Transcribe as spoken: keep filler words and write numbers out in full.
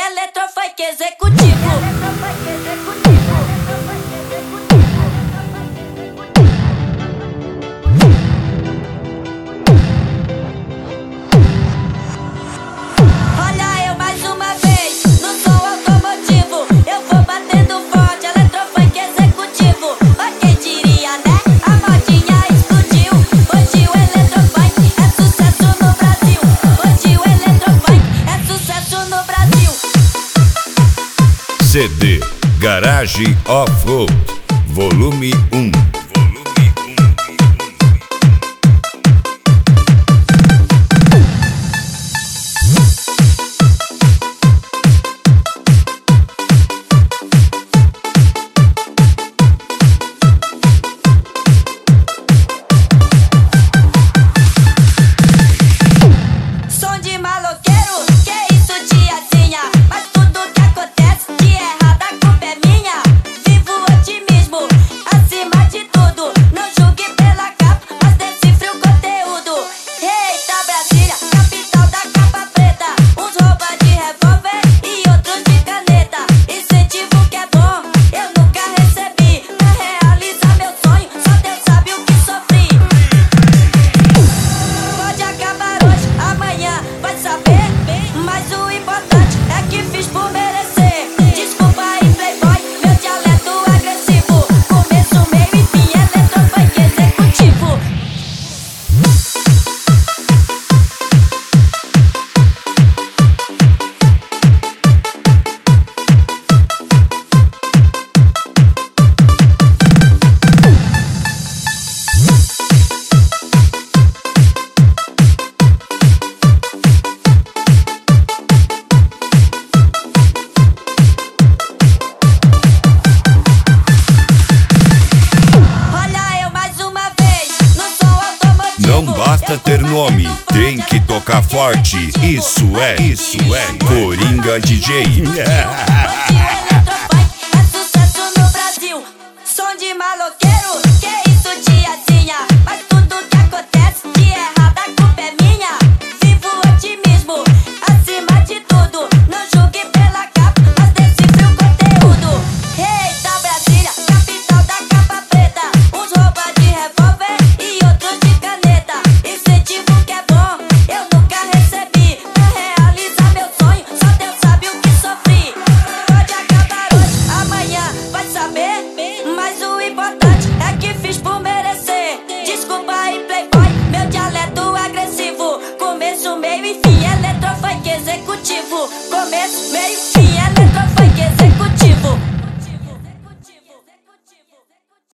Eletrofunk executivo. Olha eu mais uma vez no som automotivo. Eu vou batendo forte, eletrofunk executivo. Ó, quem diria, né? A modinha explodiu. Hoje o eletrofunk é sucesso no Brasil. Hoje o eletrofunk é sucesso no Brasil. C D Garage Off-Road Volume um. Som de maloqueiro, que isso tiazinha? Mas tudo que acontece de errado a culpa é minha. Vivo otimismo, acima de tudo. Não julgue pela capa, mas decifre o conteúdo. Eita Brasília, capital da capa preta. Uns roubam de revólver e outros de caneta. Incentivo que é bom, eu nunca recebi. Pra realizar meu sonho, só Deus sabe o que sofri. Pode acabar hoje, amanhã vai saber. Mas o importante é que fiz por merecer. Desculpa aí, playboy, meu dialeto agressivo. Começo, meio e fim, eletrofunk executivo. Olha eu mais uma vez no som automotivo. Não basta ter nome, tem que tocar forte. Isso é, isso é Coringa D J. Hoje o eletrofunk é sucesso no Brasil. Som de maloqueiro, que isso tiazinha? Mas tudo que acontece de errado a culpa é minha. Vivo otimismo, acima de tudo. Não julgue pela capa, mas decifre o conteúdo. Eita Brasília, capital da capa preta. Uns roubam de revólver e outros de caneta. Incentivo que é bom, eu nunca recebi. Pra realizar meu sonho, só Deus sabe o que sofri. Pode acabar hoje, amanhã vai saber. Mas o importante é que fiz por merecer. Desculpa aí, playboy, meu dialeto agressivo. Começo, meio e fim, eletrofunk executivo. Começo, meio, fim,